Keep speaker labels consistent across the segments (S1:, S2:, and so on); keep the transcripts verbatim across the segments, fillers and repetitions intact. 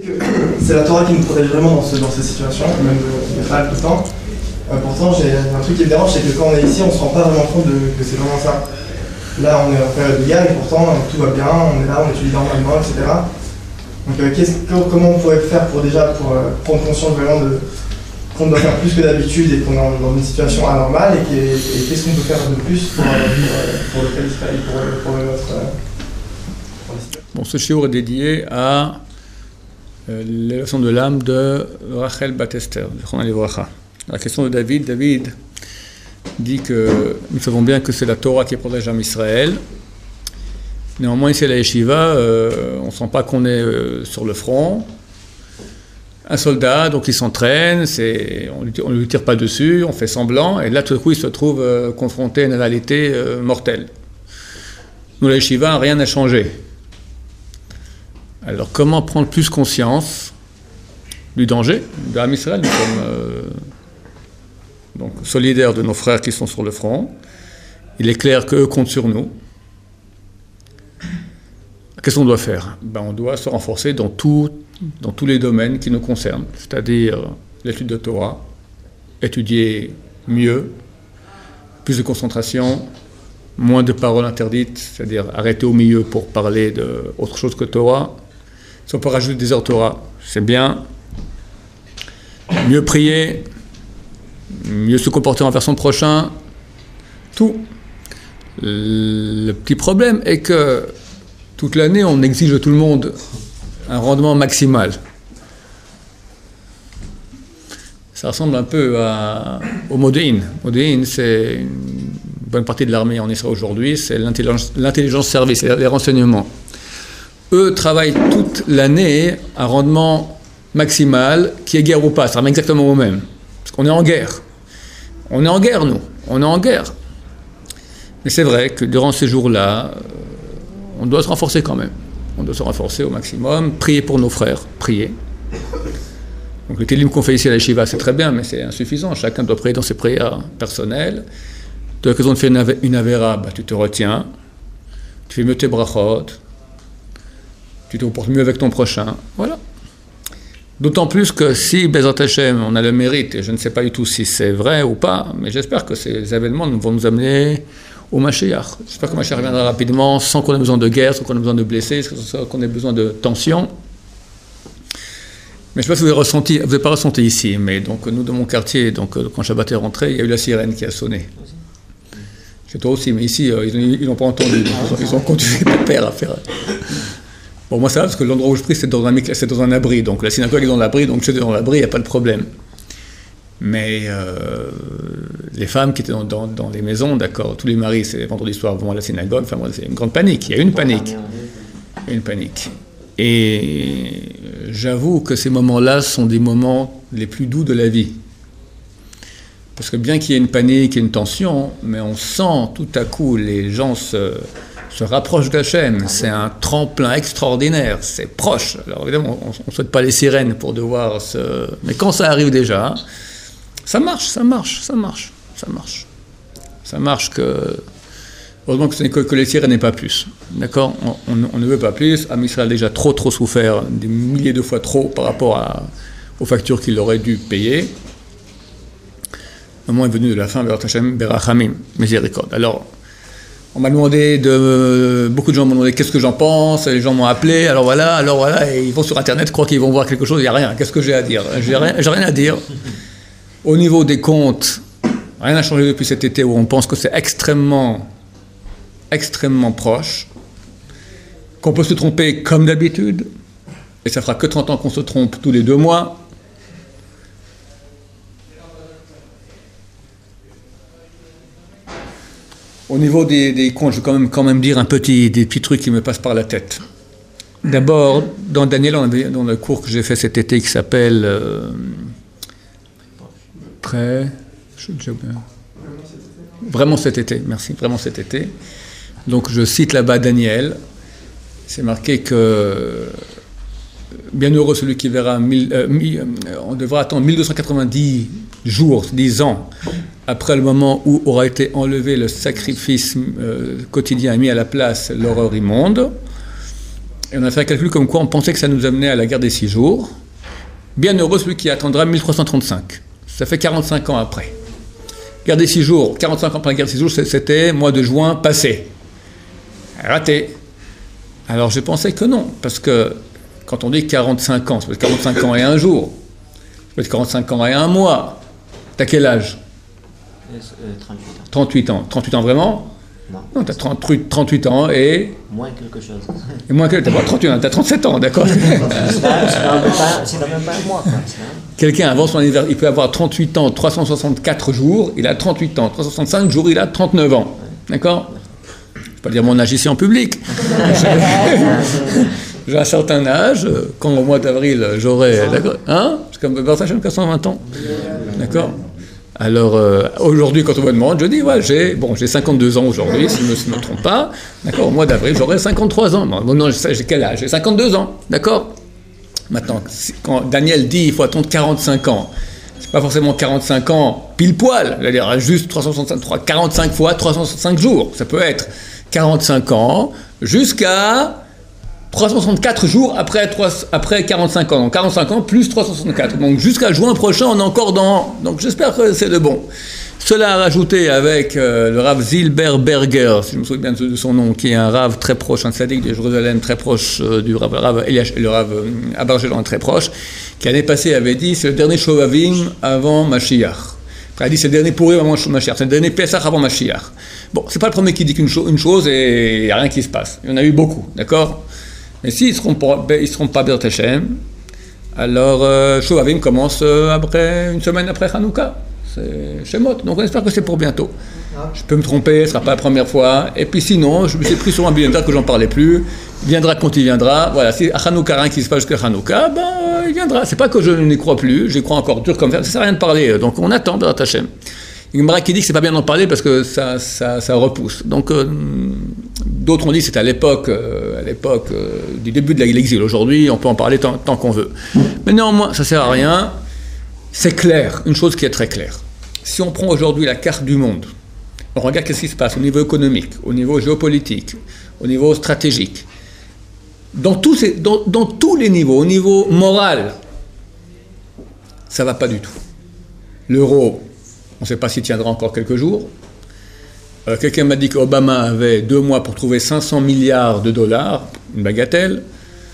S1: C'est la Torah qui nous protège vraiment dans, ce, dans ces situations, même de Khal tout le temps. Euh, pourtant, j'ai un truc qui me dérange, c'est que quand on est ici, on ne se rend pas vraiment compte de, que c'est vraiment ça. Là, on est en période de guerre et pourtant tout va bien, on est là, on étudie normalement, et cetera. Donc, euh, comment on pourrait faire pour déjà pour euh, prendre conscience vraiment de qu'on doit faire plus que d'habitude et qu'on est dans une situation anormale et, et, et qu'est-ce qu'on peut faire de plus pour, pour, pour le cas d'Israël, pour, pour notre. Euh, pour
S2: bon, ce shiur est dédié à euh, l'élection de l'âme de Rachel Bat Esther, la question de David. David dit que nous savons bien que c'est la Torah qui protège l'âme Israël. Néanmoins, ici à la Yeshiva, euh, on ne sent pas qu'on est euh, sur le front. Un soldat, donc il s'entraîne, c'est, on ne lui tire pas dessus, on fait semblant, et là tout à coup il se trouve euh, confronté à une réalité euh, mortelle. Nous, la Yeshiva, rien n'a changé. Alors comment prendre plus conscience du danger de l'âme Israël? Nous sommes euh, donc, solidaires de nos frères qui sont sur le front. Il est clair qu'eux comptent sur nous. Qu'est-ce qu'on doit faire? Ben, on doit se renforcer dans, tout, dans tous les domaines qui nous concernent, c'est-à-dire l'étude de Torah, étudier mieux, plus de concentration, moins de paroles interdites, c'est-à-dire arrêter au milieu pour parler d'autre chose que Torah. Si on peut rajouter des heures Torah, c'est bien. Mieux prier, mieux se comporter envers son prochain, tout. Le petit problème est que toute l'année, on exige de tout le monde un rendement maximal. Ça ressemble un peu à, au Modéin. Modéin, c'est une bonne partie de l'armée en Israël aujourd'hui, c'est l'intelligence, l'intelligence service, c'est les renseignements. Eux travaillent toute l'année à un rendement maximal, qui est guerre ou pas, ça revient exactement au même. Parce qu'on est en guerre. On est en guerre, nous. On est en guerre. Mais c'est vrai que durant ces jours-là, on doit se renforcer quand même. On doit se renforcer au maximum, prier pour nos frères, prier. Donc le télim qu'on fait ici à la Yeshiva, c'est très bien, mais c'est insuffisant. Chacun doit prier dans ses prières personnelles. Tu as l'occasion de faire une, une avéra, bah, tu te retiens. Tu fais mieux tes brachot. Tu te comportes mieux avec ton prochain. Voilà. D'autant plus que si, Bezat Hashem, on a le mérite, et je ne sais pas du tout si c'est vrai ou pas, mais j'espère que ces événements vont nous amener au Mashiach. J'espère que Mashiach reviendra rapidement, sans qu'on ait besoin de guerre, sans qu'on ait besoin de blessés, sans qu'on ait besoin de tension. Mais je ne sais pas si vous avez ressenti, vous n'avez pas ressenti ici, mais donc nous, de mon quartier, donc, quand Shabbat est rentré, il y a eu la sirène qui a sonné. Chez toi aussi, mais ici, ils n'ont pas entendu. Donc, ils ont continué pépère à faire. Bon, moi ça va, parce que l'endroit où je prie, c'est dans un, c'est dans un abri. Donc la synagogue est dans l'abri, donc je suis dans l'abri, il n'y a pas de problème. Mais euh, les femmes qui étaient dans, dans, dans les maisons, d'accord, tous les maris, c'est vendredi soir, vont à la synagogue, enfin, c'est une grande panique, il y a une panique. Il y a une panique. Et j'avoue que ces moments-là sont des moments les plus doux de la vie. Parce que bien qu'il y ait une panique et une tension, mais on sent tout à coup les gens se... se rapproche d'Hachem, c'est un tremplin extraordinaire, c'est proche. Alors évidemment, on ne souhaite pas les sirènes pour devoir se... Mais quand ça arrive déjà, ça marche, ça marche, ça marche, ça marche. Ça marche que... Heureusement que ce n'est que, que les sirènes n'aient pas plus. D'accord, on, on, on ne veut pas plus. Am Israël a déjà trop, trop souffert, des milliers de fois trop par rapport à, aux factures qu'il aurait dû payer. Le moment est venu de la fin, Be'at Hashem, Berachamim, miséricorde. Alors, on m'a demandé, de, beaucoup de gens m'ont demandé qu'est-ce que j'en pense, les gens m'ont appelé, alors voilà, alors voilà, et ils vont sur Internet, croient qu'ils vont voir quelque chose, il n'y a rien, qu'est-ce que j'ai à dire? J'ai rien, j'ai rien à dire. Au niveau des comptes, rien n'a changé depuis cet été où on pense que c'est extrêmement, extrêmement proche, qu'on peut se tromper comme d'habitude, et ça fera que trente ans qu'on se trompe tous les deux mois. Au niveau des, des comptes, je vais quand même, quand même dire un petit, des petits trucs qui me passent par la tête. D'abord, dans Daniel, on avait, dans le cours que j'ai fait cet été qui s'appelle euh, très... Je, je, vraiment cet été, merci, vraiment cet été. Donc je cite là-bas Daniel, c'est marqué que bienheureux celui qui verra, mille, euh, mille, on devra attendre mille deux cent quatre-vingt-dix jours, dix ans, après le moment où aura été enlevé le sacrifice euh, quotidien et mis à la place l'horreur immonde. Et on a fait un calcul comme quoi on pensait que ça nous amenait à la guerre des six jours. Bien heureux celui qui attendra mille trois cent trente-cinq. Ça fait quarante-cinq ans après. Guerre des six jours, quarante-cinq ans après la guerre des six jours, c'était mois de juin passé. Raté. Alors je pensais que non, parce que quand on dit quarante-cinq ans, ça peut être quarante-cinq ans et un jour, ça peut être quarante-cinq ans et un mois. T'as quel âge?
S3: euh, trente-huit ans.
S2: trente-huit ans. trente-huit ans vraiment?
S3: Non.
S2: Non, t'as trente-huit ans et...
S3: Moins quelque chose.
S2: Et moins que... T'as pas trente-huit ans, t'as trente-sept ans, d'accord?
S3: C'est dans, dans même pas un mois, quoi.
S2: Quelqu'un avant son anniversaire, il peut avoir trente-huit ans, trois cent soixante-quatre jours, il a trente-huit ans, trois cent soixante-cinq jours, il a trente-neuf ans. D'accord? Je ne vais pas dire mon âge ici en public. J'ai un certain âge, quand au mois d'avril j'aurai... D'accord? Hein? C'est comme Bertha, j'ai cent vingt ans. D'accord? Alors, euh, aujourd'hui, quand on me demande, je dis, ouais, j'ai, bon, j'ai cinquante-deux ans aujourd'hui, si je ne me trompe pas. D'accord? Au mois d'avril, j'aurai cinquante-trois ans. Bon, non, j'ai quel âge? J'ai cinquante-deux ans. D'accord? Maintenant, quand Daniel dit il faut attendre quarante-cinq ans, c'est pas forcément quarante-cinc ans pile poil, c'est-à-dire juste trois cent soixante-cinq, quarante-cinq fois trois cent soixante-cinq jours. Ça peut être quarante-cinq ans jusqu'à trois cent soixante-quatre jours après, trois, après quarante-cinq ans. Donc quarante-cinq ans plus trois cent soixante-quatre. Donc jusqu'à juin prochain, on est encore dans... Donc j'espère que c'est le bon. Cela a rajouté avec euh, le Rav Zilberberger, si je me souviens bien de son nom, qui est un Rav très proche, un tzaddik de Jérusalem très proche euh, du Rav, Rav Eliash, le Rav euh, Abargelan très proche, qui l'année passée avait dit c'est le dernier Shovavim avant Mashiach. Après, il a dit c'est le dernier Purim avant Mashiach, c'est le dernier Pesach avant Mashiach. Bon, c'est pas le premier qui dit qu'une cho- une chose et il n'y a rien qui se passe. Il y en a eu beaucoup, d'accord? Mais s'ils ne seront pas, ils seront pas B'ezrat Hashem, alors euh, Shovavim commence euh, après, une semaine après Hanouka. C'est Shemot. Donc on espère que c'est pour bientôt. Je peux me tromper, ce ne sera pas la première fois. Et puis sinon, je me suis pris sur un billet que j'en parlais plus. Il viendra quand il viendra. Voilà, si à Hanouka, rien qui se passe jusqu'à Hanouka, ben euh, il viendra. C'est pas que je n'y crois plus, j'y crois encore dur comme ça. Ça ne sert à rien de parler. Donc on attend B'ezrat Hashem. Il y a qui dit que c'est pas bien d'en parler parce que ça, ça, ça repousse. Donc euh, d'autres ont dit que c'était à l'époque, euh, à l'époque euh, du début de l'exil. Aujourd'hui, on peut en parler tant, tant qu'on veut. Mais néanmoins, ça ne sert à rien. C'est clair, une chose qui est très claire. Si on prend aujourd'hui la carte du monde, on regarde qu'est-ce qui se passe au niveau économique, au niveau géopolitique, au niveau stratégique, dans tous, ces, dans, dans tous les niveaux, au niveau moral, ça ne va pas du tout. L'euro, on ne sait pas s'il tiendra encore quelques jours. Euh, quelqu'un m'a dit qu'Obama avait deux mois pour trouver cinq cents milliards de dollars, une bagatelle.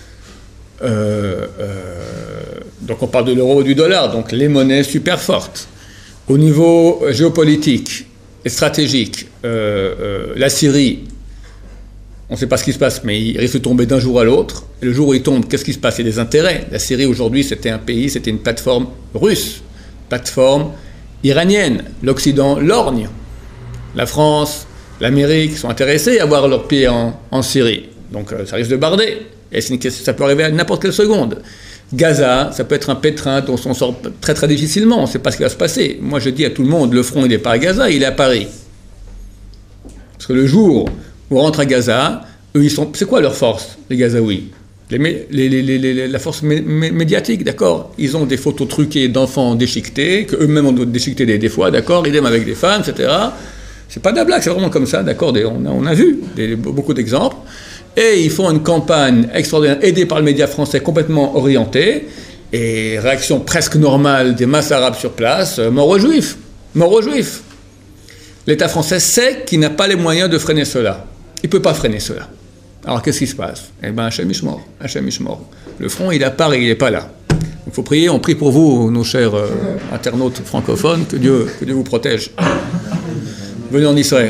S2: Euh, euh, donc on parle de l'euro et du dollar, donc les monnaies super fortes. Au niveau géopolitique et stratégique, euh, euh, la Syrie, on ne sait pas ce qui se passe, mais il risque de tomber d'un jour à l'autre. Et le jour où il tombe, qu'est-ce qui se passe? Il y a des intérêts. La Syrie aujourd'hui, c'était un pays, c'était une plateforme russe, plateforme iranienne. L'Occident lorgne. La France, l'Amérique sont intéressés à avoir leur pied en, en Syrie. Donc euh, ça risque de barder. Et ça peut arriver à n'importe quelle seconde. Gaza, ça peut être un pétrin dont on sort très très difficilement, on ne sait pas ce qui va se passer. Moi je dis à tout le monde, le front il n'est pas à Gaza, il est à Paris. Parce que le jour où on rentre à Gaza, eux ils sont... C'est quoi leur force, les Gazaouis? les, les, les, les, les, La force mé- mé- médiatique, d'accord? Ils ont des photos truquées d'enfants déchiquetés, qu'eux-mêmes ont déchiquetés des, des fois, d'accord? Ils aiment avec des femmes, et cetera. C'est pas de la blague, c'est vraiment comme ça, d'accord? Des, on, a, on a vu des, beaucoup d'exemples. Et ils font une campagne extraordinaire, aidée par le média français, complètement orientée, et réaction presque normale des masses arabes sur place, euh, mort aux juifs, mort aux juifs. L'État français sait qu'il n'a pas les moyens de freiner cela. Il ne peut pas freiner cela. Alors qu'est-ce qui se passe? Eh bien, Hachem Ishmor, Hachem Ishmor. Le front, il est à Paris, il n'est pas là. Il faut prier, on prie pour vous, nos chers euh, internautes francophones, que Dieu, que Dieu vous protège. Venez en Israël.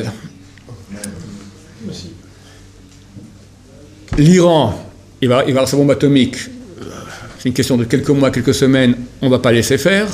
S2: L'Iran, il va, il va avoir sa bombe atomique. C'est une question de quelques mois, quelques semaines. On ne va pas laisser faire.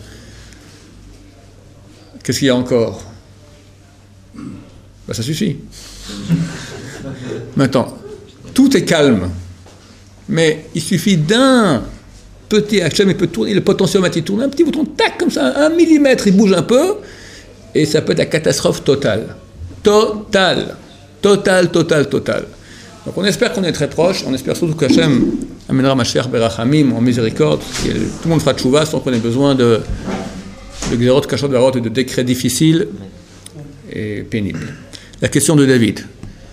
S2: Qu'est-ce qu'il y a encore? Ben, ça suffit. Maintenant, tout est calme. Mais il suffit d'un petit Hachem, il peut tourner, le potentiomètre, il tourne un petit bouton, tac, comme ça, un millimètre, il bouge un peu, et ça peut être la catastrophe totale. Totale. Totale, totale, totale. Donc on espère qu'on est très proche, on espère surtout qu'Hachem amènera Mashiach Berachamim en miséricorde, tout le monde fera tchouva sans qu'on ait besoin de, de Gzerot, Kachot, Varot et de décrets difficiles et pénibles. La question de David.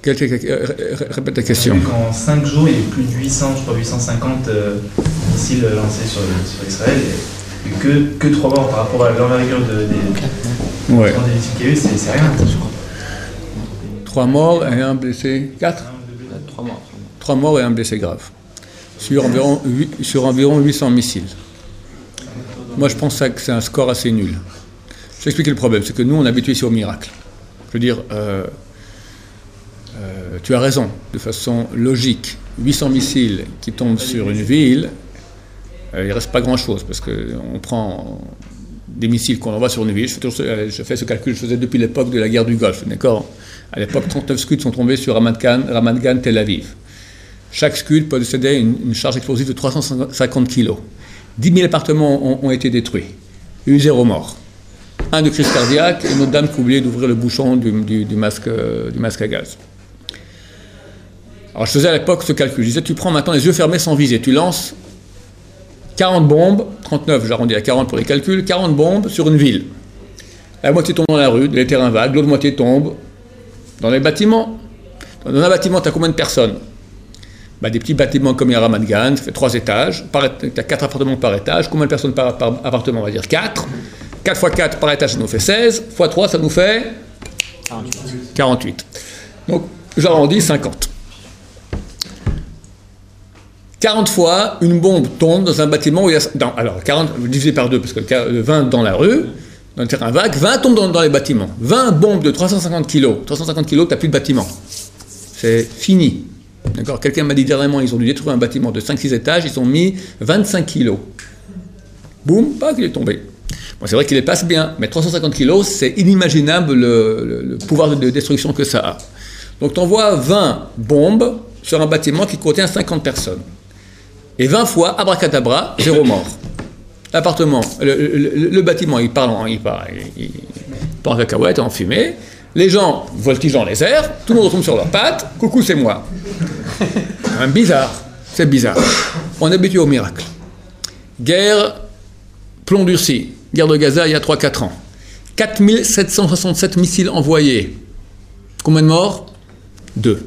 S2: Quelle, euh, répète la question.
S4: En cinq jours, il y a eu plus de huit cents, je crois huit cent cinquante euh, missiles lancés sur, sur Israël. Et, et que, que trois morts par rapport à l'envergure de, des,
S2: ouais.
S4: des victimes qu'il y a eu, c'est, c'est rien.
S2: Trois morts et un blessé. Quatre
S3: Euh, Trois morts.
S2: Trois morts et un blessé grave. Sur environ, huit, sur environ huit cents missiles. Moi, je pense que c'est un score assez nul. Je vais expliquer le problème. C'est que nous, on est habitués ici au miracle. Je veux dire, euh, euh, tu as raison, de façon logique. huit cents missiles qui tombent sur une ville, euh, il ne reste pas grand-chose, parce qu'on prend des missiles qu'on envoie sur une ville. Je fais, toujours, je fais ce calcul, je faisais depuis l'époque de la guerre du Golfe, d'accord ? À l'époque, trente-neuf Scuds sont tombés sur Ramat Gan, Ramat Gan, Tel Aviv. Chaque Scud possédait une, une charge explosive de trois cent cinquante kilos. dix mille appartements ont, ont été détruits. Il y a eu zéro mort. Un de crise cardiaque et une autre dame qui a oublié d'ouvrir le bouchon du, du, du, masque, du masque à gaz. Alors je faisais à l'époque ce calcul. Je disais, tu prends maintenant les yeux fermés sans viser. Tu lances quarante bombes, trente-neuf, j'arrondis à quarante pour les calculs, quarante bombes sur une ville. La moitié tombe dans la rue, les terrains vagues, l'autre moitié tombe dans les bâtiments. Dans un bâtiment, tu as combien de personnes ? Bah, des petits bâtiments comme il y a Ramat Gan, ça fait trois étages, tu as quatre appartements par étage. Combien de personnes par, par appartement ? On va dire quatre. quatre fois quatre par étage, ça nous fait seize. fois trois, ça nous fait quarante-huit. Donc, j'arrondis cinquante. quarante fois, une bombe tombe dans un bâtiment où il y a... Non, alors, quarante, divisé par deux, parce que vingt dans la rue, dans le terrain vague, vingt tombent dans, dans les bâtiments. vingt bombes de trois cent cinquante kilos. trois cent cinquante kilos, tu n'as plus de bâtiment. C'est fini. D'accord. Quelqu'un m'a dit dernièrement, ils ont dû détruire un bâtiment de cinq six étages, ils ont mis vingt-cinq kilos. Boum, pas qu'il est tombé. Bon, c'est vrai qu'il les passe bien, mais trois cent cinquante kilos, c'est inimaginable le, le, le pouvoir de, de destruction que ça a. Donc tu envoies vingt bombes sur un bâtiment qui contient cinquante personnes. Et vingt fois, abracadabra, zéro mort. L'appartement, le, le, le bâtiment, il part en, il part, il, il part en cacahuète, en fumée. Les gens voltigeant les airs, tout le monde retombe sur leurs pattes. Coucou, c'est moi. C'est même bizarre. C'est bizarre. On est habitué au miracle. Guerre, plomb durci. Guerre de Gaza il y a trois quatre ans. quatre mille sept cent soixante-sept missiles envoyés. Combien de morts ? Deux.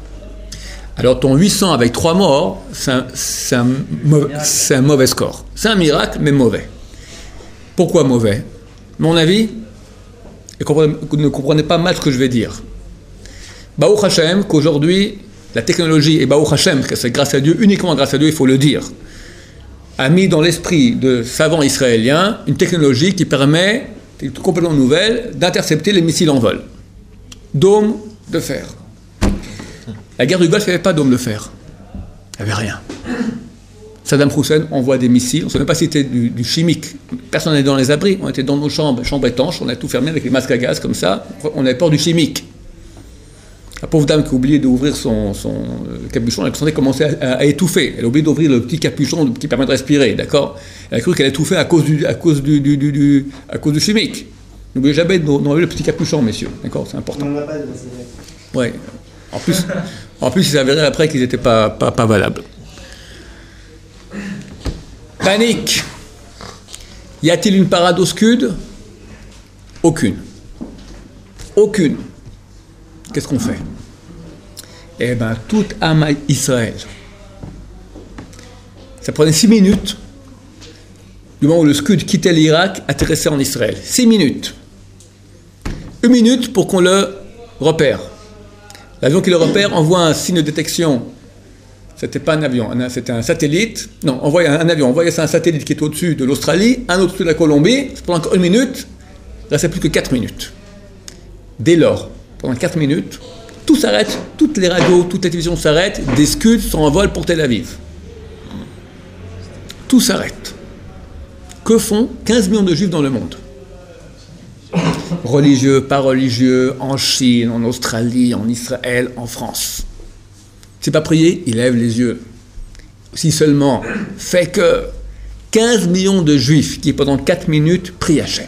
S2: Alors ton huit cents avec trois morts, c'est un, c'est un, mauvais, c'est un mauvais score. C'est un miracle, mais mauvais. Pourquoi mauvais ? Mon avis ? Et comprenez, ne comprenez pas mal ce que je vais dire. Baruch Hashem, qu'aujourd'hui, la technologie, et Baruch Hashem, que c'est grâce à Dieu, uniquement grâce à Dieu, il faut le dire, a mis dans l'esprit de savants israéliens une technologie qui permet, complètement nouvelle, d'intercepter les missiles en vol. Dôme de fer. La guerre du Golfe, il n'y avait pas dôme de fer. Il n'y avait rien. Saddam Hussein envoie des missiles, on ne sait même pas si c'était du, du chimique. Personne n'était dans les abris, on était dans nos chambres, chambres étanches, on a tout fermé avec les masques à gaz comme ça, on avait peur du chimique. La pauvre dame qui a oublié d'ouvrir son, son euh, capuchon, elle sentait commencer à, à, à étouffer. Elle a oublié d'ouvrir le petit capuchon qui permet de respirer, d'accord ? Elle a cru qu'elle étouffait à cause du, à cause du, du, du, du, à cause du chimique. N'oubliez jamais d'enlever le petit capuchon, messieurs, d'accord ? C'est important.
S1: On l'a pas, c'est
S2: Ouais.
S1: vrai.
S2: En plus, en plus, il s'avérait après qu'ils n'étaient pas, pas, pas valables. Panique. Y a-t-il une parade au Scud ? Aucune. Aucune. Qu'est-ce qu'on fait ? Eh bien, tout âme à Israël. Ça prenait six minutes du moment où le Scud quittait l'Irak, atterrissait en Israël. Six minutes. Une minute pour qu'on le repère. L'avion qui le repère envoie un signe de détection. C'était pas un avion, c'était un satellite. Non, envoie un, un avion. Envoyait ça un satellite qui est au-dessus de l'Australie, un au-dessus de la Colombie. Pendant encore une minute, il ne restait plus que quatre minutes. Dès lors, pendant quatre minutes, tout s'arrête, toutes les radios, toutes les télévisions s'arrêtent, des Scuds sont en vol pour Tel Aviv. Tout s'arrête. Que font quinze millions de Juifs dans le monde ? Religieux, pas religieux, en Chine, en Australie, en Israël, en France. C'est pas prier, il lève les yeux. Si seulement fait que quinze millions de Juifs qui pendant quatre minutes prient Hachem.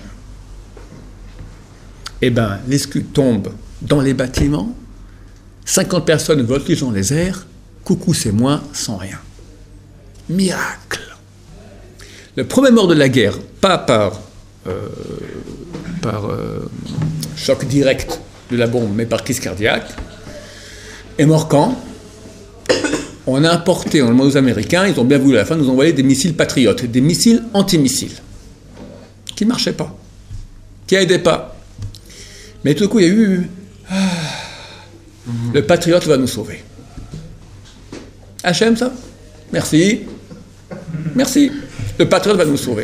S2: Eh bien, les Scuds tombent dans les bâtiments, cinquante personnes voltigent dans les airs, coucou c'est moi, sans rien. Miracle. Le premier mort de la guerre, pas par, euh, par euh, choc direct de la bombe, mais par crise cardiaque, est mort quand? On a importé, on a demandé aux Américains, ils ont bien voulu à la fin nous envoyer des missiles patriotes, des missiles antimissiles, qui ne marchaient pas, qui n'aidaient pas. Mais tout d'un coup, il y a eu... Ah, mmh. Le patriote va nous sauver. Hachem, ça? Merci. Merci. Le patriote va nous sauver.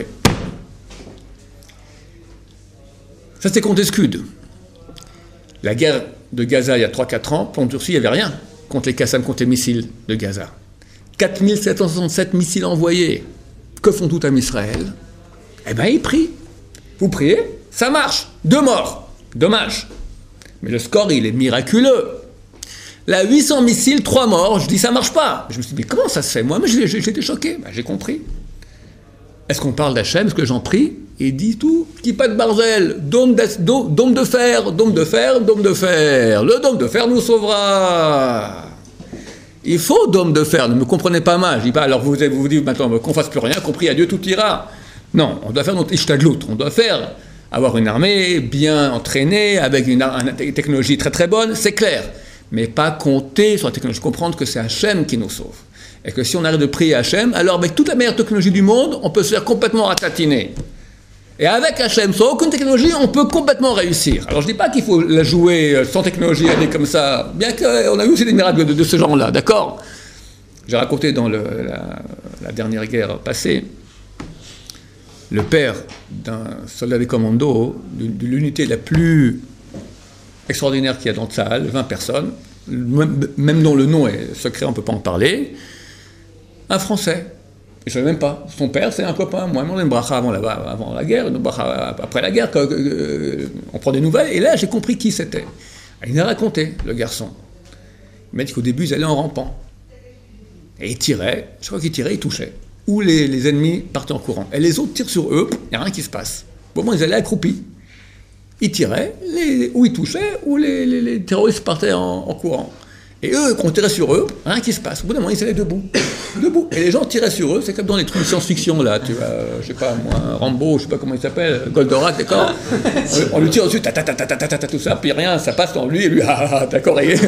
S2: Ça, c'était contre Escude. La guerre de Gaza, il y a trois quatre ans, pour Turquie, il n'y avait rien contre les Qassam, contre les missiles de Gaza. quatre mille sept cent soixante-sept missiles envoyés. Que font tout à Israël? Eh bien, ils prient. Vous priez, ça marche. Deux morts. Dommage. Mais le score, il est miraculeux. Là, huit cents missiles, trois morts. Je dis, ça marche pas. Je me suis dit, mais comment ça se fait? Moi, j'étais choqué. Ben, j'ai compris. Est-ce qu'on parle d'Hachem? Est-ce que j'en prie? Et il dit tout, kippa de barzel, dôme de, dôme de fer, dôme de fer, dôme de fer. Le dôme de fer nous sauvera. Il faut dôme de fer, ne me comprenez pas mal. Je dis pas, alors vous vous, vous dites maintenant qu'on fasse plus rien, qu'on prie à Dieu, tout ira. Non, on doit faire notre ishtadlout. On doit faire, avoir une armée bien entraînée, avec une, une technologie très très bonne, c'est clair. Mais pas compter sur la technologie, comprendre que c'est Hachem qui nous sauve. Et que si on arrête de prier Hachem, alors avec toute la meilleure technologie du monde, on peut se faire complètement ratatiner. Et avec Hachem, sans aucune technologie, on peut complètement réussir. Alors je ne dis pas qu'il faut la jouer sans technologie, aller comme ça, bien qu'on a eu aussi des miracles de, de ce genre-là, d'accord? J'ai raconté dans le, la, la dernière guerre passée, le père d'un soldat des commandos, de, de l'unité la plus extraordinaire qu'il y a dans Tzahal, vingt personnes, même, même dont le nom est secret, on ne peut pas en parler, un Français. Je ne savais même pas. Son père, c'est un copain. Moi, on a une bracha avant la, avant la guerre, une bracha après la guerre, que, que, que, on prend des nouvelles. Et là, j'ai compris qui c'était. Il m'a raconté, le garçon. Il m'a dit qu'au début, ils allaient en rampant. Et ils tiraient. Je crois qu'ils tiraient, ils touchaient. Ou les, les ennemis partaient en courant. Et les autres tirent sur eux, il n'y a rien qui se passe. Au moment, ils allaient accroupis. Ils tiraient, les, ou ils touchaient, ou les, les, les terroristes partaient en, en courant. Et eux, quand on tirait sur eux, rien qui se passe. Au bout d'un moment, ils allaient debout. Debout. Et les gens tiraient sur eux, c'est comme dans les trucs de science-fiction, là, tu vois, euh, je sais pas, moi, Rambo, je sais pas comment il s'appelle, Goldorak, d'accord. On lui tire dessus, ta ta ta ta ta ta ta tout ça, puis rien, ça passe dans lui, et lui, ah, ah d'accord, et...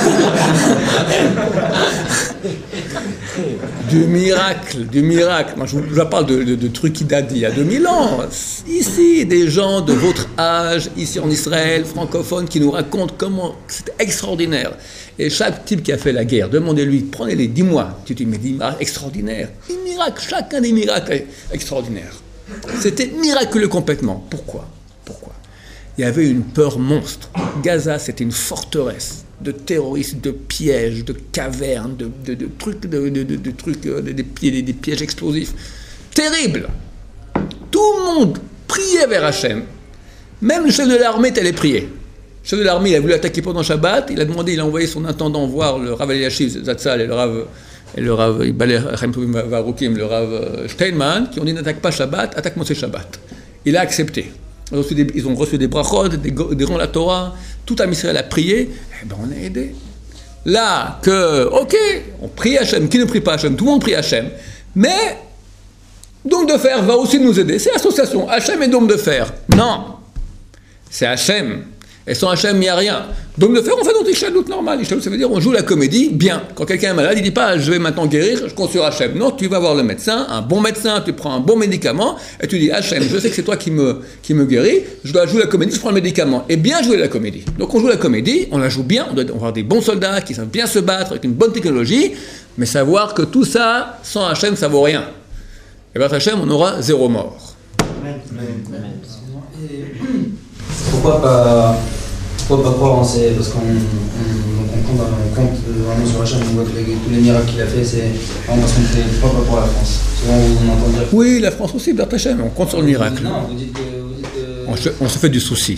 S2: Du miracle, du miracle. Moi, je vous, je vous parle de, de, de trucs qui datent d'il y a deux mille ans. Ici, des gens de votre âge, ici en Israël, francophones, qui nous racontent comment c'est extraordinaire. Et chaque type qui a fait la guerre, demandez-lui, prenez-les, dis-moi. Tu dis, mais des miracles extraordinaires. Des miracles, chacun des miracles extraordinaires. C'était miraculeux complètement. Pourquoi? Pourquoi? Il y avait une peur monstre. Gaza, c'était une forteresse de terroristes, de pièges, de cavernes, de, de, de trucs, de, de, de, de trucs, de, de, des, des pièges explosifs. Terrible. Tout le monde priait vers Hachem. Même le chef de l'armée allait prier. Le chef de l'armée, il a voulu attaquer pendant Shabbat, il a demandé, il a envoyé son intendant voir le Rav Eliashiv Zatzal et le Rav, et le Rav Ibaleh Varoukim, le Rav Steinman, qui ont dit n'attaque pas Shabbat, attaque Motzei Shabbat. Il a accepté. Ils ont reçu des, ils ont reçu des brachot, des, des rangs de la Torah, tout à Israël a prié, eh ben on a aidé. Là, que, ok, on prie Hachem, qui ne prie pas Hachem, tout le monde prie Hachem, mais Dôme de Fer va aussi nous aider, c'est l'association Hachem et Dôme de Fer. Non, c'est Hachem. Et sans Hachem, il n'y a rien. Dôme de Fer, on fait notre Ishtadout normal. Ishtadout, ça veut dire on joue la comédie bien. Quand quelqu'un est malade, il ne dit pas je vais maintenant guérir, je compte sur Hachem. Non, tu vas voir le médecin, un bon médecin, tu prends un bon médicament, et tu dis Hachem, je sais que c'est toi qui me, qui me guéris, je dois jouer la comédie, je prends le médicament. Et bien jouer la comédie. Donc on joue la comédie, on la joue bien, on doit avoir des bons soldats qui savent bien se battre avec une bonne technologie, mais savoir que tout ça, sans Hachem, ça vaut rien. Et bien Hachem, on aura zéro mort.
S3: Amen. Amen.
S5: Et pourquoi pas, pourquoi pas croire en ces... Parce qu'on on, on compte, on compte vraiment sur Hachem, on voit que les, tous les miracles qu'il a fait, c'est vraiment parce qu'on fait pourquoi pas pour la France. Souvent on entend dire...
S2: Oui, la France aussi, Bert Hachem, on compte sur le miracle.
S5: Non, vous dites que... Vous dites que...
S2: On, se, on se fait du souci.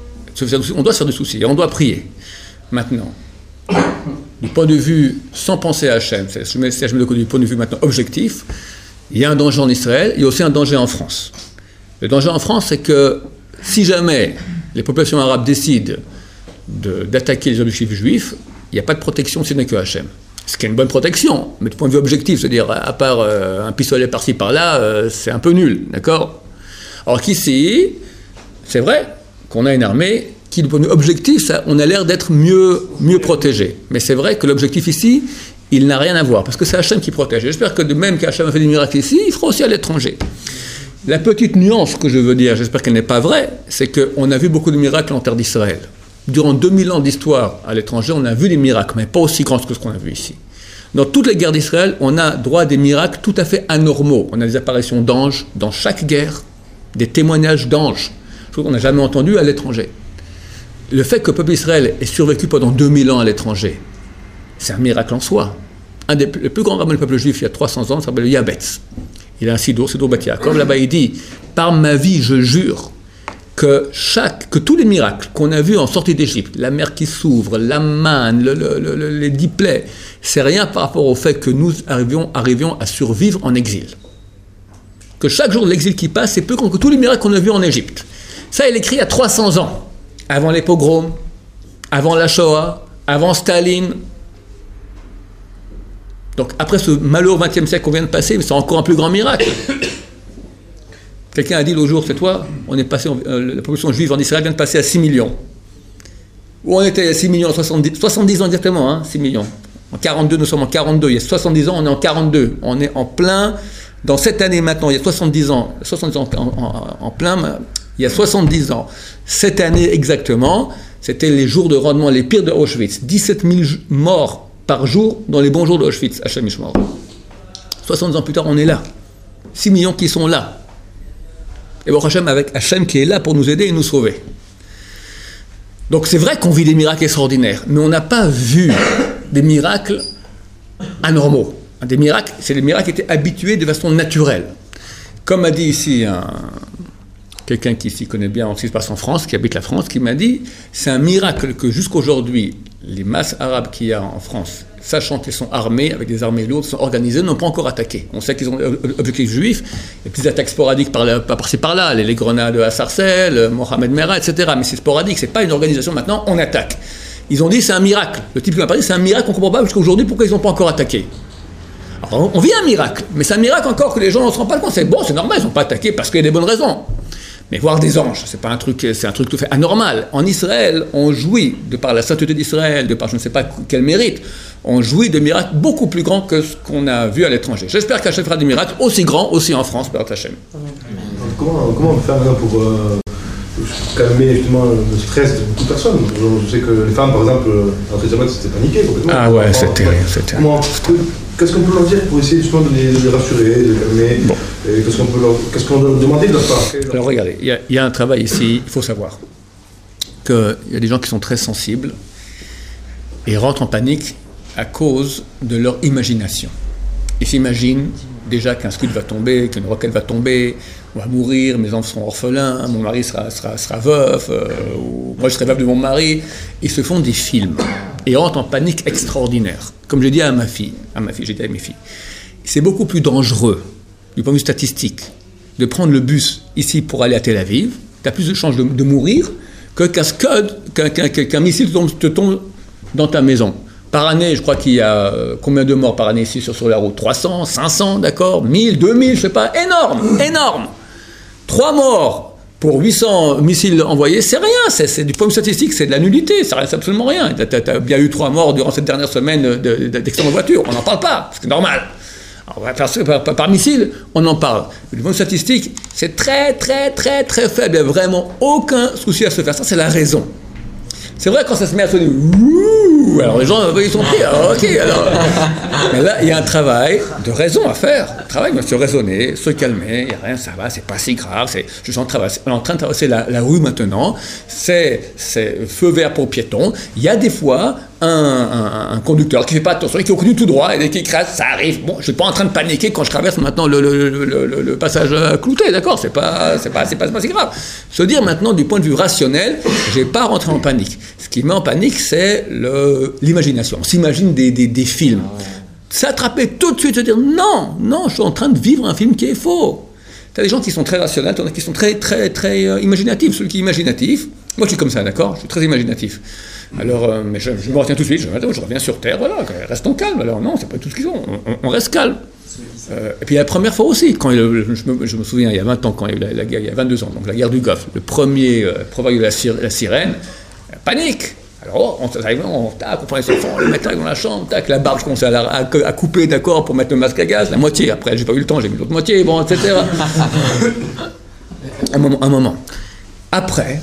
S2: On doit se faire du souci, et on doit prier. Maintenant, du point de vue, sans penser à Hachem, je mets, je mets du point de vue maintenant objectif, il y a un danger en Israël, il y a aussi un danger en France. Le danger en France, c'est que si jamais les populations arabes décident de, d'attaquer les objectifs juifs, il n'y a pas de protection si ce n'est que Hachem. Ce qui est une bonne protection, mais du point de vue objectif, c'est-à-dire à part euh, un pistolet par-ci par-là, euh, c'est un peu nul, d'accord? Alors qu'ici, c'est vrai qu'on a une armée qui, du point de vue objectif, ça, on a l'air d'être mieux, mieux protégé. Mais c'est vrai que l'objectif ici, il n'a rien à voir, parce que c'est Hachem qui protège. J'espère que de même qu'Hachem a fait des miracles ici, il fera aussi à l'étranger. La petite nuance que je veux dire, j'espère qu'elle n'est pas vraie, c'est qu'on a vu beaucoup de miracles en terre d'Israël. Durant deux mille ans d'histoire à l'étranger, on a vu des miracles, mais pas aussi grands que ce qu'on a vu ici. Dans toutes les guerres d'Israël, on a droit à des miracles tout à fait anormaux. On a des apparitions d'anges dans chaque guerre, des témoignages d'anges, chose qu'on n'a jamais entendu à l'étranger. Le fait que le peuple d'Israël ait survécu pendant deux mille ans à l'étranger, c'est un miracle en soi. Un des le plus grands rabbins du peuple juif, il y a trois cents ans, s'appelle Yabetz. Il a un sidour, sidour Bat Yaakov. Là-bas, il dit « Par ma vie, je jure que, chaque, que tous les miracles qu'on a vus en sortie d'Égypte, la mer qui s'ouvre, la manne, le, le, le, les dix plaies, c'est rien par rapport au fait que nous arrivions, arrivions à survivre en exil. Que chaque jour de l'exil qui passe, c'est peu que tous les miracles qu'on a vus en Égypte. » Ça, il écrit il y a trois cents ans, avant les pogroms, avant la Shoah, avant Staline. Donc après ce malheureux vingtième siècle qu'on vient de passer, c'est encore un plus grand miracle. Quelqu'un a dit l'autre jour, c'est toi, on est passé, euh, la population juive en Israël vient de passer à six millions. Où on était à six millions, soixante-dix, soixante-dix ans exactement, hein, six millions. En quarante-deux, nous sommes en quarante-deux, il y a soixante-dix ans, on est en quarante-deux. On est en plein, dans cette année maintenant, il y a soixante-dix ans, soixante-dix ans en, en, en plein, il y a soixante-dix ans. Cette année exactement, c'était les jours de rendement les pires de Auschwitz. dix-sept mille morts par jour dans les bons jours d'Auschwitz, Hachem Yishmor. soixante ans plus tard, on est là. six millions qui sont là. Et bon, Hachem avec Hachem qui est là pour nous aider et nous sauver. Donc c'est vrai qu'on vit des miracles extraordinaires, mais on n'a pas vu des miracles anormaux. Des miracles, c'est des miracles qui étaient habitués de façon naturelle. Comme a dit ici un, quelqu'un qui s'y connaît bien en ce qui se passe en France, qui habite la France, qui m'a dit, c'est un miracle que jusqu'aujourd'hui, les masses arabes qu'il y a en France, sachant qu'ils sont armés, avec des armées lourdes, sont organisées, n'ont pas encore attaqué. On sait qu'ils ont objectif juif, et petites attaques sporadiques par là, par-ci par-là, les, les grenades à Sarcelles, Mohamed Merah, et cetera. Mais c'est sporadique, c'est pas une organisation maintenant, on attaque. Ils ont dit c'est un miracle. Le type qui m'a parlé, c'est un miracle qu'on ne comprend pas jusqu'aujourd'hui pourquoi ils n'ont pas encore attaqué. Alors on vit un miracle, mais c'est un miracle encore que les gens ne se rendent pas compte. C'est bon, c'est normal, ils n'ont pas attaqué parce qu'il y a des bonnes raisons. Mais voir des anges, c'est pas un truc, c'est un truc tout fait anormal. En Israël, on jouit, de par la sainteté d'Israël, de par je ne sais pas quel mérite, on jouit de miracles beaucoup plus grands que ce qu'on a vu à l'étranger. J'espère qu'Hachem fera des miracles aussi grands, aussi en France, par Hachem.
S6: Comment, comment on peut faire maintenant pour euh, calmer justement le stress de beaucoup de personnes? Je sais que les femmes, par exemple, en Elisabeth, c'était paniqué complètement.
S2: Ah ouais, c'était terrible.
S6: Comment, qu'est-ce qu'on peut leur dire pour essayer justement de les, de les rassurer, de les calmer? Bon. Et qu'est-ce qu'on peut leur, qu'est-ce qu'on doit demander de leur part?
S2: Alors regardez, il y, y a un travail ici, il faut savoir qu'il y a des gens qui sont très sensibles et rentrent en panique à cause de leur imagination. Ils s'imaginent déjà qu'un scud va tomber, qu'une roquette va tomber, on va mourir, mes enfants seront orphelins, mon mari sera, sera, sera veuf, euh, ou moi je serai veuf de mon mari. Ils se font des films et rentrent en panique extraordinaire. Comme j'ai dit à ma fille, à ma fille, j'ai dit à mes filles, c'est beaucoup plus dangereux, du point de vue statistique, de prendre le bus ici pour aller à Tel Aviv, tu as plus de chances de, de mourir que qu'un scud, qu'un, qu'un, qu'un missile tombe, te tombe dans ta maison. Par année, je crois qu'il y a euh, combien de morts par année ici sur, sur la route? trois cents, cinq cents, d'accord, mille, deux mille, je sais pas, énorme, énorme. Trois morts pour huit cents missiles envoyés, c'est rien, c'est, c'est du point de vue statistique, c'est de la nullité, ça reste absolument rien. Tu as bien eu trois morts durant cette dernière semaine de, de, d'accident de voiture, on n'en parle pas, c'est normal. Alors, par, par, par, par missile, on en parle. Mais du point de vue statistique, c'est très, très, très, très faible, il n'y a vraiment aucun souci à se faire. Ça, c'est la raison. C'est vrai quand ça se met à sonner, ouh, alors les gens ils sont pris, alors ok, alors. Mais là il y a un travail de raison à faire, un travail de se raisonner, se calmer, il n'y a rien, ça va, c'est pas si grave, c'est, je suis en, traverser, en train de traverser la, la rue maintenant, c'est, c'est feu vert pour piétons, il y a des fois un, un, un conducteur qui ne fait pas attention, qui continue tout droit et qui crasse, ça arrive, bon je ne suis pas en train de paniquer quand je traverse maintenant le, le, le, le, le passage clouté, d'accord, c'est pas, c'est pas, c'est pas, c'est pas si grave. Se dire maintenant du point de vue rationnel, je n'ai pas rentré en panique. Ce qui met en panique, c'est le, l'imagination. On s'imagine des, des, des films. S'attraper tout de suite, se dire non, non, je suis en train de vivre un film qui est faux. Tu as des gens qui sont très rationnels, tu en as qui sont très, très, très euh, imaginatifs. Celui qui est imaginatif, moi je suis comme ça, d'accord, je suis très imaginatif. Alors, euh, mais je, je me retiens tout de suite, je, je reviens sur Terre, voilà, restons calmes. Alors non, c'est pas tout ce qu'ils ont, on, on reste calme. Euh, et puis la première fois aussi, quand il, je, me, je me souviens, il y a vingt ans, quand il y a eu la, la guerre, il y a vingt-deux ans, donc la guerre du Golfe, le premier, euh, premier la, la sirène, panique. Alors, on arrive, on, tac, on prend les enfants, on les met tac, dans la chambre, tac, la barbe, je commençais à, la, à, à couper, d'accord, pour mettre le masque à gaz, la moitié. Après, j'ai pas eu le temps, j'ai mis l'autre moitié, bon, et cetera. un moment, un moment. Après,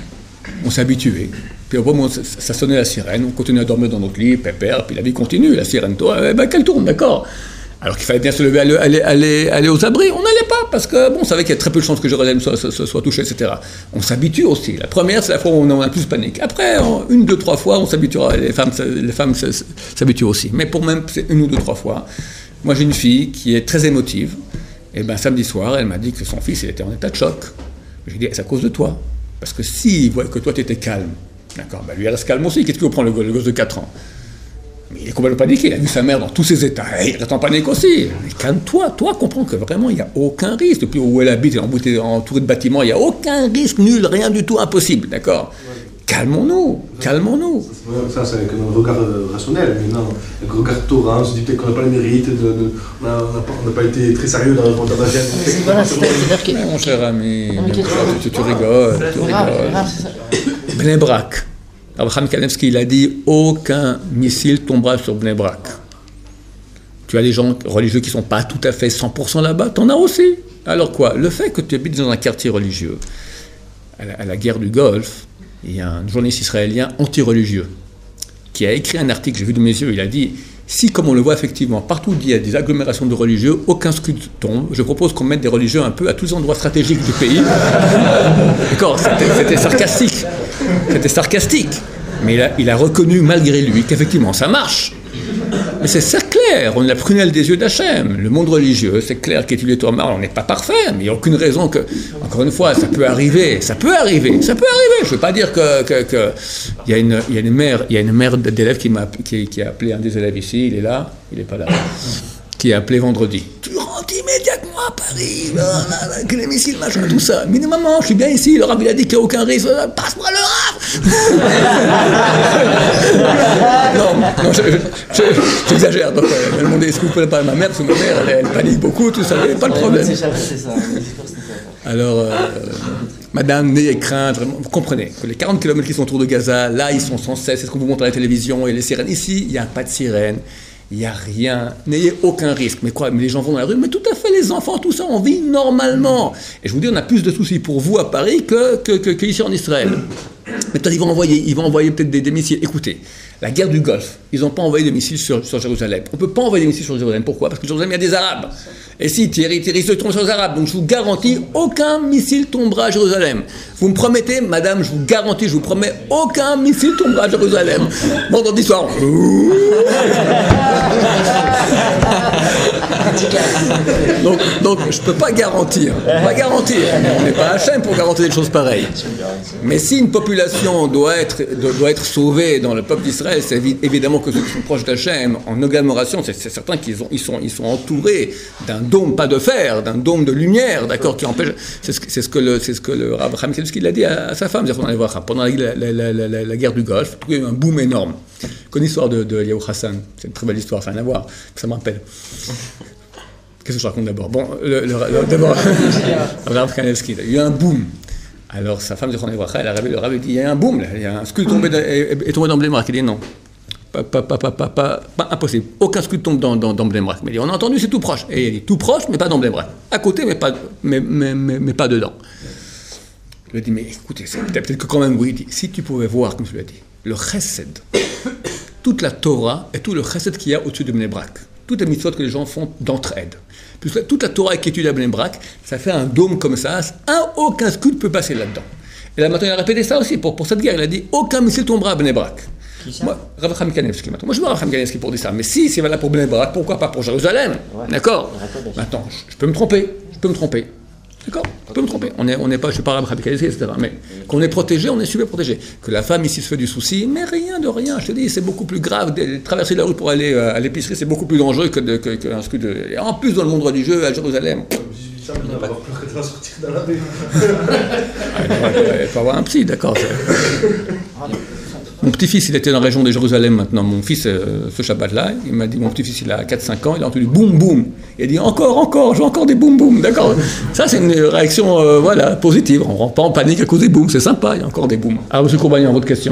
S2: on s'est habitué. Puis au moment où ça sonnait la sirène, on continuait à dormir dans notre lit, pépère, puis la vie continue, la sirène, toi, eh ben, qu'elle tourne, d'accord. Alors qu'il fallait bien se lever, aller, aller, aller, aller aux abris, on n'allait pas, parce que bon, on savait qu'il y a très peu de chances que Jérusalem soit, soit, soit touchée, et cetera. On s'habitue aussi. La première, c'est la fois où on a plus panique. Après, on, une, deux, trois fois, on s'habituera. Les femmes, les femmes s'habituent aussi. Mais pour même une ou deux, trois fois, moi j'ai une fille qui est très émotive. Et bien samedi soir, elle m'a dit que son fils il était en état de choc. J'ai dit, c'est à cause de toi. Parce que s'il voit que toi tu étais calme, d'accord, ben lui il reste calme aussi. Qu'est-ce qu'il veut prendre le, le gosse de quatre ans? Mais il est complètement paniqué, il a vu sa mère dans tous ses états, il reste en panique aussi. Mais calme-toi, toi, comprends que vraiment il n'y a aucun risque. Depuis où elle habite, elle est entourée de bâtiments, il n'y a aucun risque, nul, rien du tout, impossible, d'accord? Calmons-nous, calmons-nous.
S6: Ça, c'est avec un regard rationnel, mais non, avec un regard torrent, on se dit peut-être qu'on n'a pas le mérite, de, de, on n'a pas, pas été très sérieux dans le reportage.
S7: Voilà, c'est-à-dire que...
S2: Mon cher ami, tu, tu rigoles, tu rigoles. Bnei Brak. Abraham Kanevski, il a dit « Aucun missile tombera sur Bnei Brak ». Tu as des gens religieux qui ne sont pas tout à fait cent pour cent là-bas, tu en as aussi. Alors quoi? Le fait que tu habites dans un quartier religieux, à la, à la guerre du Golfe, il y a un journaliste israélien anti-religieux qui a écrit un article, j'ai vu de mes yeux, il a dit « Si, comme on le voit effectivement, partout où il y a des agglomérations de religieux, aucun scud tombe, je propose qu'on mette des religieux un peu à tous les endroits stratégiques du pays. » D'accord, c'était, c'était sarcastique. C'était sarcastique. Mais il a, il a reconnu malgré lui qu'effectivement ça marche. Mais c'est, c'est clair, on est la prunelle des yeux d'Hachem. Le monde religieux, c'est clair qu'étudier Torah, on n'est pas parfait, mais il n'y a aucune raison que, encore une fois, ça peut arriver, ça peut arriver, ça peut arriver. Je ne veux pas dire que, que, que il y a une, il y a une mère, il y a une mère d'élèves qui m'a, qui, qui a appelé un des élèves ici, il est là, il n'est pas là, qui a appelé vendredi. Tu rentres immédiatement à Paris, que les missiles, machin, tout ça. Mais maman, je suis bien ici, le rab il a dit qu'il n'y a aucun risque, passe-moi le rab. non, non, je, je, je, j'exagère. Donc, elle m'a demandé est-ce que vous pouvez parler à ma mère, parce que ma mère, elle, elle panique beaucoup, tout ça, il n'y a pas de problème.
S3: C'est ça, c'est ça.
S2: Alors, euh, madame, n'ayez crainte, vraiment, vous comprenez que les quarante kilomètres qui sont autour de Gaza, là, ils sont sans cesse, c'est ce qu'on vous montre à la télévision, et les sirènes. Ici, il n'y a pas de sirène. Il n'y a rien, n'ayez aucun risque. Mais quoi, mais les gens vont dans la rue, mais tout à fait, les enfants, tout ça, on vit normalement. Et je vous dis, on a plus de soucis pour vous à Paris que, que, que, que ici en Israël. Mais peut-être ils vont envoyer, ils vont envoyer peut-être des, des missiles. Écoutez, la guerre du Golfe, ils n'ont pas envoyé de missiles sur, sur Jérusalem. On ne peut pas envoyer des missiles sur Jérusalem. Pourquoi? Parce que Jérusalem, il y a des Arabes. Et si Thierry, Thierry se tombe sur les Arabes, donc je vous garantis, aucun missile tombera à Jérusalem. Vous me promettez, madame, je vous garantis, je vous promets, aucun missile tombera à Jérusalem. Vendredi soir. donc, donc, je ne peux pas garantir. Pas garantir. On n'est pas Hachem pour garantir des choses pareilles. Mais si une population doit être, doit être sauvée dans le peuple d'Israël, c'est évidemment que ceux qui sont proches d'Hachem, en agglomération, c'est, c'est certain qu'ils ont, ils sont, ils sont entourés d'un dôme, pas de fer, d'un dôme de lumière, d'accord, qui empêche. C'est ce, c'est ce que le, c'est ce que le Rav Chaim Kanevski a dit à, à sa femme, pendant la, la, la, la, la, la guerre du Golfe, il y a eu un boom énorme. Je connais l'histoire de, de Eliyahu Hassan, c'est une très belle histoire, ça n'a rien à voir, ça me rappelle. Qu'est-ce que je raconte d'abord? Bon, le, le, le, d'abord, le Rav Kanevski, il y a eu un boom. Alors sa femme, elle a rêvé, le Rav dit, il y a un boom, là, il y a un scud tombé, est, est tombé dans Bnei Brak. Il dit non. Pas, pas, pas, pas, pas, pas, pas impossible. Aucun scud tombe dans, dans, dans Bnei Brak. Mais il dit, on a entendu, c'est tout proche. Et il dit, tout proche, mais pas dans Bnei Brak. À côté, mais pas, mais, mais, mais, mais pas dedans. Je lui ai dit, mais écoutez, c'est peut-être, peut-être que quand même, oui, il dit, si tu pouvais voir, comme je lui ai dit, le chesed, toute la Torah et tout le chesed qu'il y a au-dessus de Bnei Brak, toutes les mitzvot que les gens font d'entraide, puisque toute la Torah qui est étudiée à Bnei Brak, ça fait un dôme comme ça, un, aucun scud ne peut passer là-dedans. Et là maintenant, il a répété ça aussi, pour, pour cette guerre, il a dit, aucun missile tombera à Bnei Brak. Moi, Rav Chaim Kanevski maintenant. Moi, je vois Rav Chaim Kanevski pour dire ça. Mais si c'est valable pour Bnei Brak, pourquoi pas pour Jérusalem? Ouais. D'accord. Maintenant, je, je peux me tromper. Je peux me tromper. D'accord. Je peux me tromper. On est, on n'est pas, je suis pas Rav Chaim Kanevski, et cetera. Mais qu'on est protégé, on est super protégé. Que la femme ici se fait du souci, mais rien de rien. Je te dis, c'est beaucoup plus grave. De traverser la rue pour aller euh, à l'épicerie, c'est beaucoup plus dangereux que, de, que, que un scud. De... Et en plus, dans le monde religieux, à Jérusalem.
S6: Il n'a pas peur que tu vas sortir dans la rue.
S2: Il faut avoir un psy, d'accord. Mon petit-fils, il était dans la région de Jérusalem maintenant. Mon fils, euh, ce Shabbat-là, il m'a dit, mon petit-fils, il a quatre cinq ans, il a entendu boum boum. Il a dit encore, encore, je veux encore des boum boum. D'accord. Ça, c'est une réaction euh, voilà, positive. On ne rentre pas en panique à cause des boums. C'est sympa, il y a encore des boums. Alors, M. Courbagnan, votre question.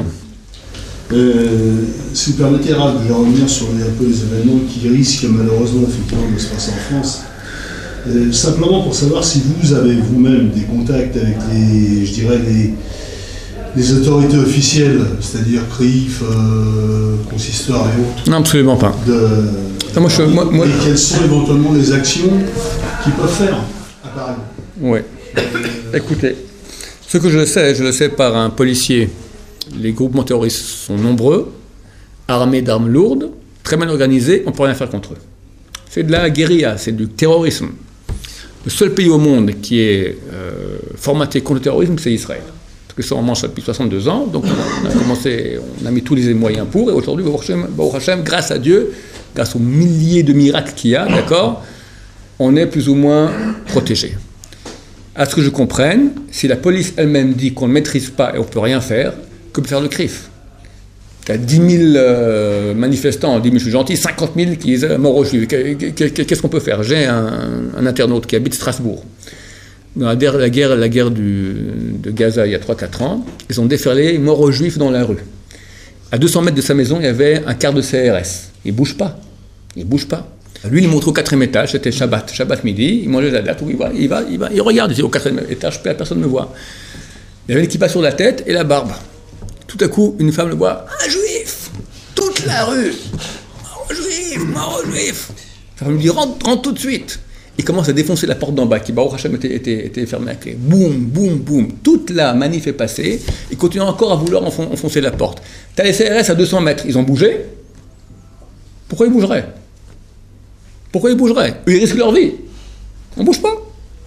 S8: Euh, si vous permettez, Ralph, je vais revenir sur les, un peu les événements qui risquent malheureusement effectivement de se passer en France. Euh, simplement pour savoir si vous avez vous-même des contacts avec les, je dirais, les, les autorités officielles, c'est-à-dire C R I F, euh, consistoire et autres.
S2: Non, absolument pas.
S8: De,
S2: non, moi, je, moi, moi...
S8: Et quelles sont éventuellement les actions qu'ils peuvent faire à Paris?
S2: Oui. Écoutez, ce que je sais, je le sais par un policier. Les groupements terroristes sont nombreux, armés d'armes lourdes, très mal organisés, on ne peut rien faire contre eux. C'est de la guérilla, c'est du terrorisme. Le seul pays au monde qui est euh, formaté contre le terrorisme, c'est Israël. Parce que ça, on mange ça depuis soixante-deux ans, donc on a commencé, on a mis tous les moyens pour, et aujourd'hui, Baruch Hashem, grâce à Dieu, grâce aux milliers de miracles qu'il y a, d'accord, on est plus ou moins protégé. À ce que je comprenne, si la police elle-même dit qu'on ne maîtrise pas et on ne peut rien faire, que peut faire le C R I F? Tu as dix mille euh, manifestants, dix mille, je suis gentil, cinquante mille qui disent mort aux Juifs. Qu'est-ce qu'on peut faire? J'ai un, un internaute qui habite Strasbourg. Dans la guerre, la guerre, la guerre du, de Gaza, il y a trois quatre ans, ils ont déferlé mort aux Juifs dans la rue. À deux cents mètres de sa maison, il y avait un quart de C R S. Il ne bouge pas. Il ne bouge pas. Lui, il montre au quatrième étage, c'était Shabbat, Shabbat midi, il mangeait la date, il va, il va, il va, il regarde, il dit au quatrième étage, personne ne me voit. Il y avait l'équipage sur la tête et la barbe. Tout à coup, une femme le voit, un juif, toute la rue, mort aux juifs, mort aux juifs. La femme lui dit, rentre, rentre tout de suite. Il commence à défoncer la porte d'en bas, qui, Baruch Hashem, était, était, était fermée à clé. Boum, boum, boum. Toute la manif est passée. Il continue encore à vouloir enfoncer la porte. T'as les C R S à deux cents mètres, ils ont bougé. Pourquoi ils bougeraient? Pourquoi ils bougeraient? Eux, ils risquent leur vie. On bouge pas.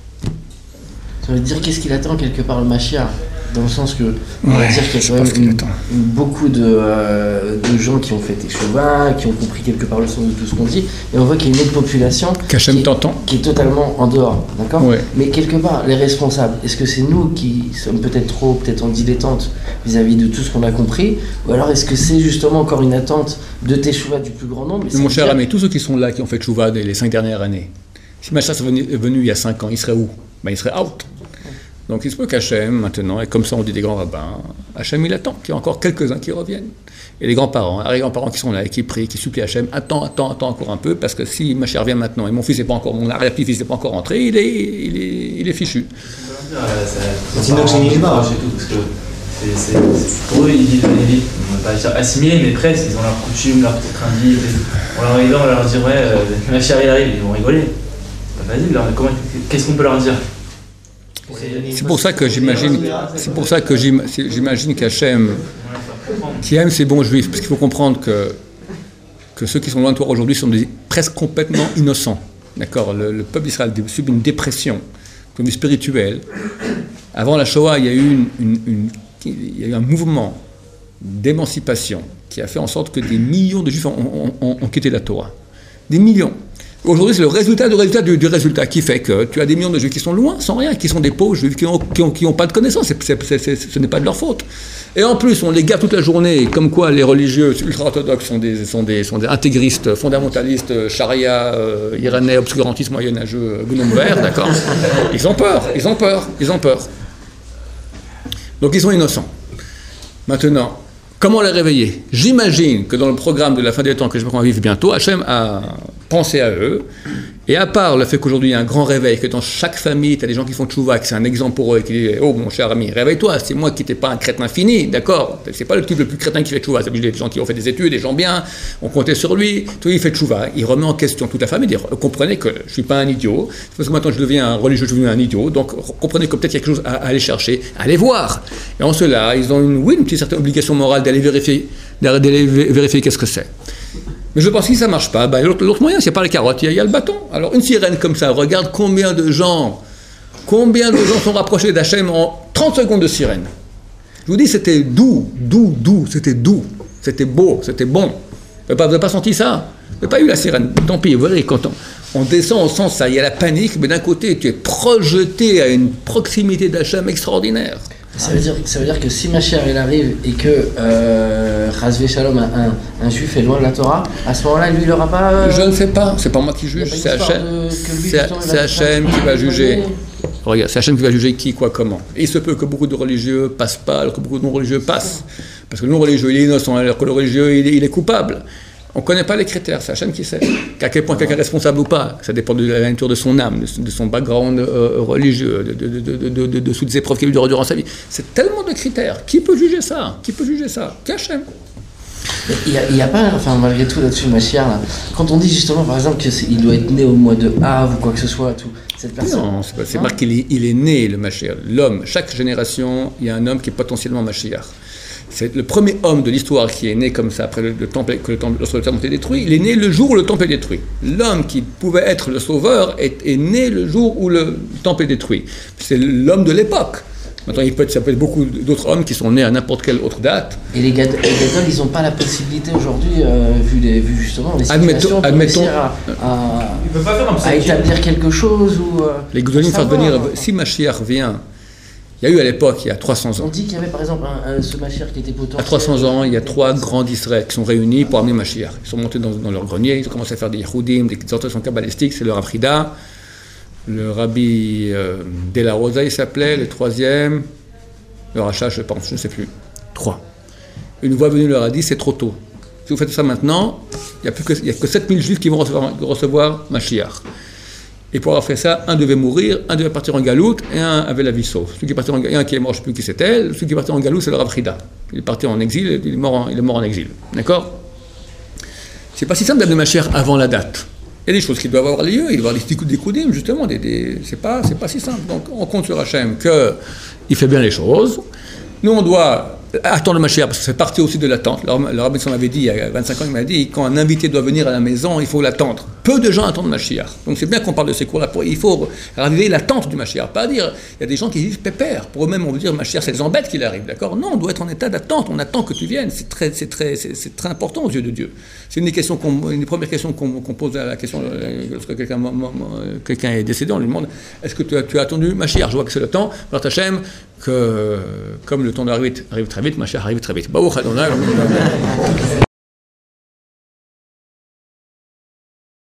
S7: Ça veut dire qu'est-ce qu'il attend quelque part le Mashiach? Dans le sens que, on
S2: ouais,
S7: va dire qu'il y a quand même une, une, beaucoup de, euh, de gens qui ont fait Teshuvah, qui ont compris quelque part le sens de tout ce qu'on dit, et on voit qu'il y a une autre population qui est, qui est totalement en dehors, d'accord? Ouais. Mais quelque part, les responsables, est-ce que c'est nous qui sommes peut-être trop, peut-être en dilettante vis-à-vis de tout ce qu'on a compris, ou alors est-ce que c'est justement encore une attente de Teshuvah du plus grand nombre?
S2: Mais mon cher ami, tous ceux qui sont là, qui ont fait Teshuvah les cinq dernières années, si Mashiach est venu, est venu il y a cinq ans, il serait où? Ben, il serait out. Donc il se peut qu'Hachem, maintenant, et comme ça on dit des grands rabbins, Hachem il attend qu'il y ait encore quelques-uns qui reviennent. Et les grands-parents, les grands-parents qui sont là et qui prient, qui supplient Hachem, attends, attends, attends encore un peu, parce que si ma chère revient maintenant et mon fils n'est pas encore, mon arrière-petit-fils n'est pas encore rentré, il est, il est, il est fichu.
S4: C'est une oxymore chez tout, parce que c'est, c'est, pour eux, ils vivent, ils vivent, on ne va pas dire assimilés, mais presque, ils ont leurs coutumes, leurs petites rindies. On leur dit, on leur dit, ouais, euh, ma chère il arrive, ils vont rigoler. Bah, vas-y, leur, comment, qu'est-ce qu'on peut leur dire?
S2: C'est pour ça que j'imagine, c'est pour ça que j'imagine qu'Hachem, qui aime ces bons juifs, parce qu'il faut comprendre que, que ceux qui sont loin de toi aujourd'hui sont des, presque complètement innocents. D'accord, le, le peuple d'Israël subit une dépression, comme du spirituel. Avant la Shoah, il y a eu, une, une, une, il y a eu un mouvement d'émancipation qui a fait en sorte que des millions de juifs ont, ont, ont, ont quitté la Torah. Des millions. Aujourd'hui, c'est le résultat du résultat du, du résultat qui fait que tu as des millions de juifs qui sont loin, sans rien, qui sont des pauvres juifs, qui n'ont qui ont, qui ont pas de connaissances. C'est, c'est, c'est, c'est, ce n'est pas de leur faute. Et en plus, on les garde toute la journée, comme quoi les religieux ultra-orthodoxes sont des, sont des, sont des intégristes, fondamentalistes, charia, euh, iranais, obscurantistes, moyenâgeux, gnome vert, d'accord? Ils ont peur, ils ont peur, ils ont peur. Donc ils sont innocents. Maintenant, comment les réveiller? J'imagine que dans le programme de la fin des temps que je vais qu'on vivre bientôt, Hachem a pensé à eux. Et à part le fait qu'aujourd'hui il y a un grand réveil, que dans chaque famille, tu as des gens qui font tchouva, que c'est un exemple pour eux, et qui disent « Oh mon cher ami, réveille-toi, c'est moi qui n'étais pas un crétin fini, d'accord? C'est pas le type le plus crétin qui fait tchouva, c'est des gens qui ont fait des études, des gens bien, on comptait sur lui, toi il fait tchouva, il remet en question toute la famille, dire « Comprenez que je ne suis pas un idiot, parce que maintenant je deviens un religieux, je deviens un idiot, donc comprenez que peut-être il y a quelque chose à, à aller chercher, à aller voir. » Et en cela, ils ont une, oui, une petite certaine obligation morale d'aller vérifier, d'aller vérifier qu'est-ce que c'est. Mais je pense que si ça ne marche pas, ben l'autre, l'autre moyen, c'est pas les carottes, il y, a, il y a le bâton. Alors une sirène comme ça, regarde combien de gens, combien de gens sont rapprochés d'Hachem en trente secondes de sirène. Je vous dis, c'était doux, doux, doux, c'était doux, c'était beau, c'était bon. Vous n'avez pas senti ça? Vous n'avez pas eu la sirène? Tant pis, vous voyez, quand on, on descend, on sent ça, il y a la panique, mais d'un côté, tu es projeté à une proximité d'Hachem extraordinaire.
S7: Ça veut dire, ça veut dire que si Mashiach il arrive et que euh, Chazvé Shalom, un, un, un juif est loin de la Torah, à ce moment-là, lui, il n'aura pas. Euh,
S2: je ne sais pas, c'est pas moi qui juge, c'est Hachem, c'est Hachem qui va juger. Regarde, c'est Hachem qui va juger qui, quoi, comment. Et il se peut que beaucoup de religieux passent pas, alors que beaucoup de non-religieux passent. Parce que le non-religieux, il est innocent, alors que le religieux, il est, il est coupable. On ne connaît pas les critères, c'est Hachem qui sait. À quel point quelqu'un est responsable ou pas, ça dépend de la nature de son âme, de son background euh, religieux, de, de, de, de, de, de toutes les épreuves qu'il a eues durant sa vie. C'est tellement de critères. Qui peut juger ça? Qui peut juger ça? Qu'Hachem.
S7: Il n'y a, a pas, enfin malgré tout là-dessus, Mashiach, là, quand on dit justement par exemple qu'il doit être né au mois de Av ou quoi que ce soit, tout, cette personne.
S2: Non, c'est, pas, c'est marqué qu'il est, il est né le Mashiach. L'homme, chaque génération, il y a un homme qui est potentiellement Mashiach. C'est le premier homme de l'histoire qui est né comme ça, après le, le temple, que le temple, lorsque le temple était détruit. Il est né le jour où le temple est détruit. L'homme qui pouvait être le sauveur est, est né le jour où le temple est détruit. C'est l'homme de l'époque. Maintenant, il peut être, ça peut être beaucoup d'autres hommes qui sont nés à n'importe quelle autre date.
S7: Et les Gadol, ils n'ont pas la possibilité aujourd'hui, euh, vu, les, vu justement les
S2: admettons,
S7: situations,
S2: admettons,
S7: à, à,
S4: il peut pas faire comme ça,
S7: à établir quelque chose ou. Euh,
S2: les Gedolim font venir. Hein. Si Mashiach vient. Il y a eu à l'époque, il y a trois cents ans.
S7: On dit qu'il y avait par exemple un, un, ce Mashiach qui était potentiel.
S2: À trois cents ans, il y a trois grands d'Israël qui sont réunis pour amener Mashiach. Ils sont montés dans, dans leur grenier, ils ont commencé à faire des Yehudim, des exhortations kabbalistiques, c'est le Rav Frida, le Rabbi euh, De La Rosa, il s'appelait, le troisième, le Racha, je pense, je ne sais plus. Trois. Une voix venue leur a dit, c'est trop tôt. Si vous faites ça maintenant, il n'y a, plus que, il y a que sept mille juifs qui vont recevoir, recevoir Mashiach. Et pour avoir fait ça, un devait mourir, un devait partir en galoute, et un avait la vie sauve. Celui qui est parti en galoute, un qui est mort, je ne sais plus qui c'était, celui qui est parti en galoute, c'est le Rav Frida. Il est parti en exil, il est mort en, il est mort en exil. D'accord? C'est pas si simple d'amener Mashiach avant la date. Il y a des choses qui doivent avoir lieu, il doit y avoir des coups des coudim, justement, des, des, c'est pas, c'est pas si simple. Donc on compte sur Hachem qu'il fait bien les choses. Nous, on doit attendre le Mashiach, parce que c'est partie aussi de l'attente. Le, le Rabbi s'en avait dit, il y a vingt-cinq ans, il m'a dit, quand un invité doit venir à la maison, il faut l'attendre. Peu de gens attendent le Mashiach. Donc c'est bien qu'on parle de ces cours-là. Il faut raviver l'attente du Mashiach. Pas dire, il y a des gens qui disent pépère. Pour eux-mêmes, on veut dire Mashiach, c'est les embêtes qu'il arrive, d'accord? Non, on doit être en état d'attente. On attend que tu viennes. C'est très, c'est très, c'est, c'est très important aux yeux de Dieu. C'est une des questions qu'on, une des premières questions qu'on, qu'on pose à la question, lorsque quelqu'un, quelqu'un est décédé, on lui demande, est-ce que tu as, tu as attendu Mashiach? Je vois que c'est le temps. Baruch Hashem, que comme le temps arrive, arrive très vite, Mashiach arrive très vite. Baruch Adonai.